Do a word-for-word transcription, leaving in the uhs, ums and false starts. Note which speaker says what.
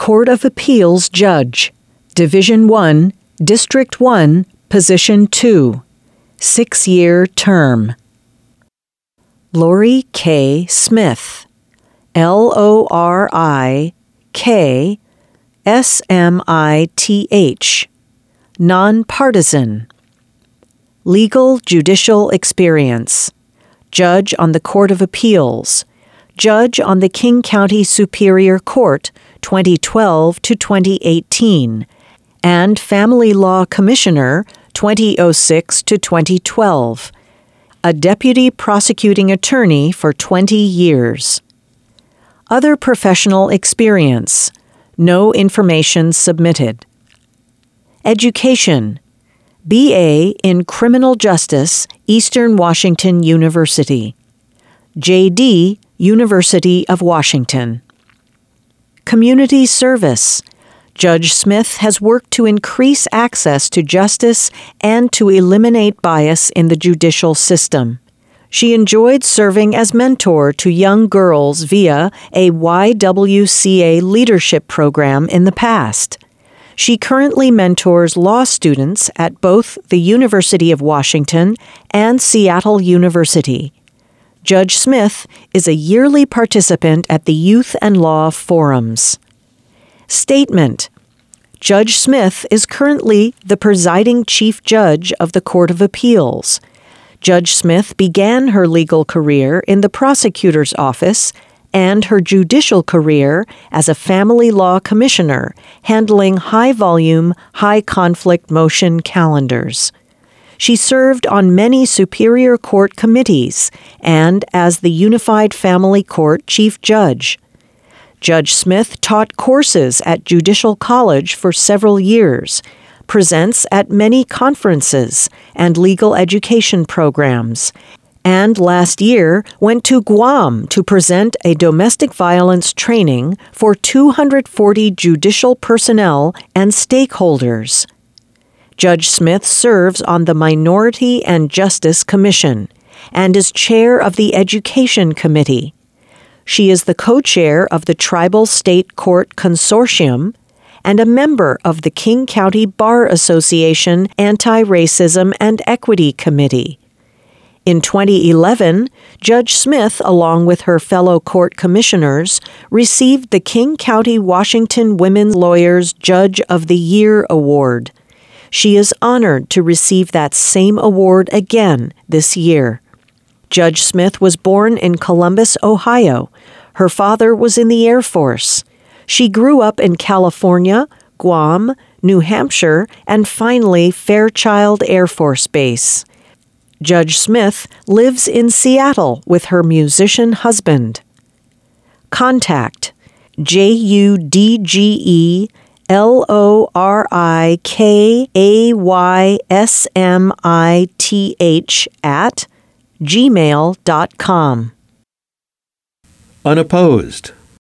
Speaker 1: Court of Appeals Judge, Division one, District one, Position two, six-year term. Lori K. Smith, L O R I K S M I T H, nonpartisan. Legal judicial experience: Judge on the Court of Appeals, Judge on the King County Superior Court twenty twelve to twenty eighteen, and Family Law Commissioner twenty oh six to twenty twelve. A deputy prosecuting attorney for twenty years. Other professional experience: no information submitted. Education: B A in Criminal Justice, Eastern Washington University. J D, University of Washington. Community service: Judge Smith has worked to increase access to justice and to eliminate bias in the judicial system. She enjoyed serving as mentor to young girls via a Y W C A leadership program in the past. She currently mentors law students at both the University of Washington and Seattle University. Judge Smith is a yearly participant at the Youth and Law Forums. Statement: Judge Smith is currently the presiding chief judge of the Court of Appeals. Judge Smith began her legal career in the prosecutor's office and her judicial career as a family law commissioner, handling high-volume, high-conflict motion calendars. She served on many Superior Court committees and as the Unified Family Court chief judge. Judge Smith taught courses at Judicial College for several years, presents at many conferences and legal education programs, and last year went to Guam to present a domestic violence training for two hundred forty judicial personnel and stakeholders. Judge Smith serves on the Minority and Justice Commission and is chair of the Education Committee. She is the co-chair of the Tribal State Court Consortium and a member of the King County Bar Association Anti-Racism and Equity Committee. In twenty eleven, Judge Smith, along with her fellow court commissioners, received the King County Washington Women Lawyers Judge of the Year Award. She is honored to receive that same award again this year. Judge Smith was born in Columbus, Ohio. Her father was in the Air Force. She grew up in California, Guam, New Hampshire, and finally Fairchild Air Force Base. Judge Smith lives in Seattle with her musician husband. Contact: J U D G E L O R I K A Y S M I T H at gmail dot com.
Speaker 2: Unopposed.